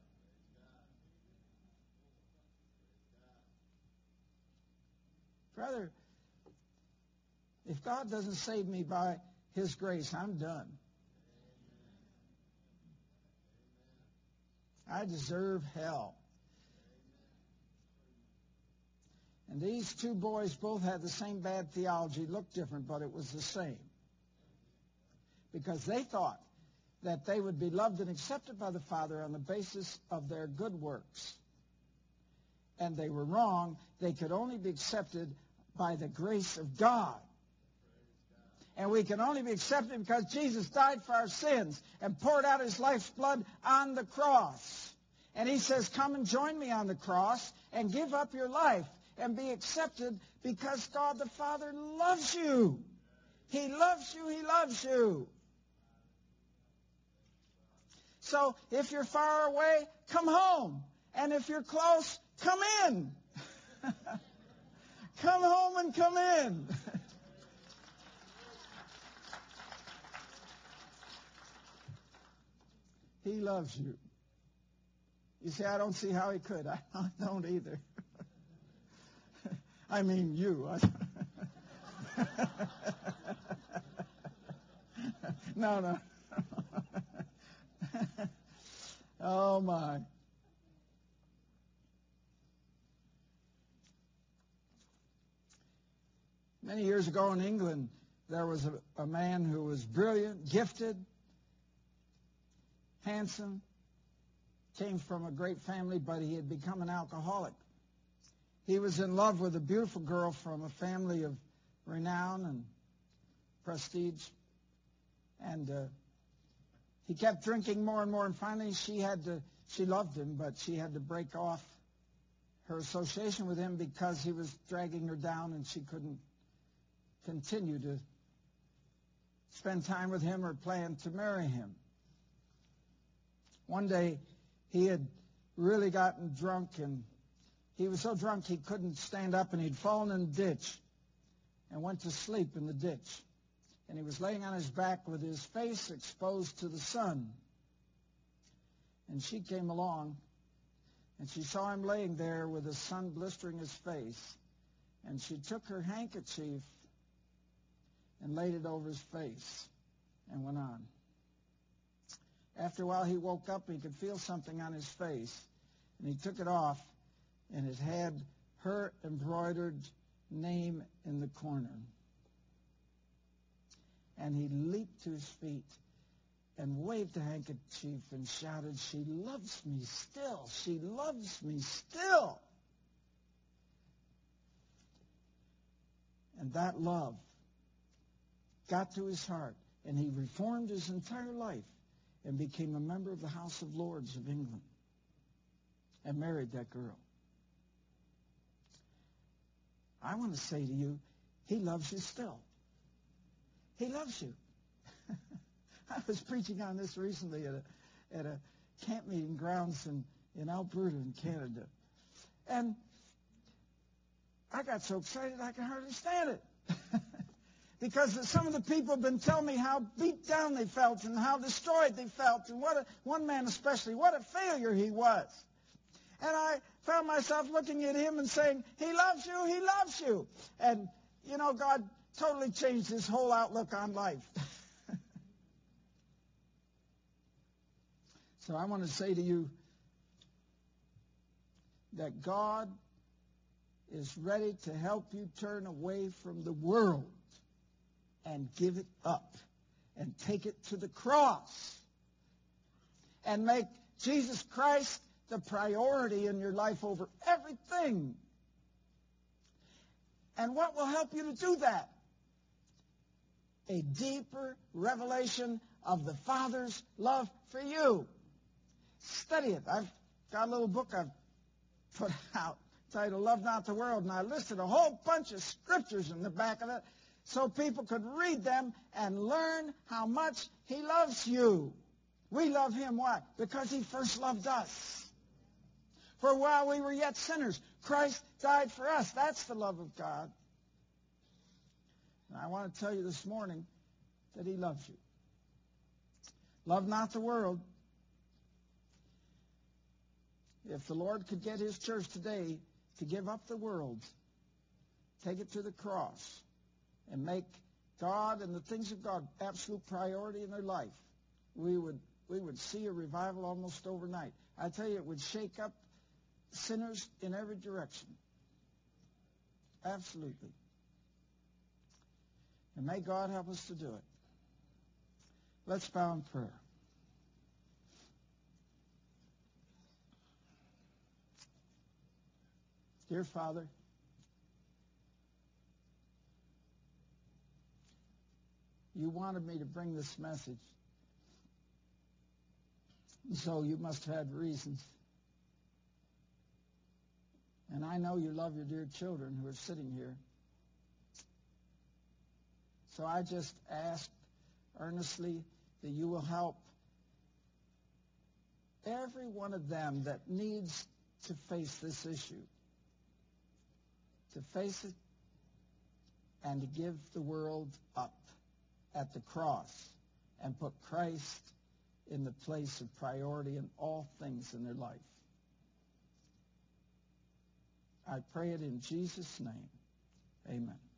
A: Brother, if God doesn't save me by his grace, I'm done. I deserve hell. And these two boys both had the same bad theology, looked different, but it was the same. Because they thought that they would be loved and accepted by the Father on the basis of their good works. And they were wrong. They could only be accepted by the grace of God. And we can only be accepted because Jesus died for our sins and poured out his life's blood on the cross. And he says, come and join me on the cross and give up your life and be accepted because God the Father loves you. He loves you. He loves you. So if you're far away, come home. And if you're close, come in. Come home and come in. He loves you. You say, I don't see how he could. I don't either. I mean you. No. Oh, my. Many years ago in England, there was a man who was brilliant, gifted, handsome, came from a great family, but he had become an alcoholic. He was in love with a beautiful girl from a family of renown and prestige. And he kept drinking more and more, and finally she loved him, but she had to break off her association with him because he was dragging her down and she couldn't continue to spend time with him or plan to marry him. One day, he had really gotten drunk, and he was so drunk he couldn't stand up, and he'd fallen in the ditch and went to sleep in the ditch. And he was laying on his back with his face exposed to the sun. And she came along, and she saw him laying there with the sun blistering his face. And she took her handkerchief and laid it over his face and went on. After a while, he woke up. He could feel something on his face. And he took it off, and it had her embroidered name in the corner. And he leaped to his feet and waved the handkerchief and shouted, "She loves me still. She loves me still." And that love got to his heart, and he reformed his entire life and became a member of the House of Lords of England and married that girl. I want to say to you, he loves you still. He loves you. I was preaching on this recently at a camp meeting grounds in Alberta in Canada. And I got so excited I could hardly stand it. Because some of the people have been telling me how beat down they felt and how destroyed they felt, and one man especially, what a failure he was. And I found myself looking at him and saying, he loves you, he loves you. And, you know, God totally changed his whole outlook on life. So I want to say to you that God is ready to help you turn away from the world and give it up and take it to the cross and make Jesus Christ the priority in your life over everything. And what will help you to do that? A deeper revelation of the Father's love for you. Study it. I've got a little book I've put out titled Love Not the World, and I listed a whole bunch of scriptures in the back of it so people could read them and learn how much he loves you. We love him. Why? Because he first loved us. For while we were yet sinners, Christ died for us. That's the love of God. And I want to tell you this morning that he loves you. Love not the world. If the Lord could get his church today to give up the world, take it to the cross, and make God and the things of God absolute priority in their life, we would see a revival almost overnight. I tell you, it would shake up sinners in every direction. Absolutely. And may God help us to do it. Let's bow in prayer. Dear Father, you wanted me to bring this message, so you must have had reasons. And I know you love your dear children who are sitting here. So I just ask earnestly that you will help every one of them that needs to face this issue, to face it and to give the world up at the cross and put Christ in the place of priority in all things in their life. I pray it in Jesus' name. Amen.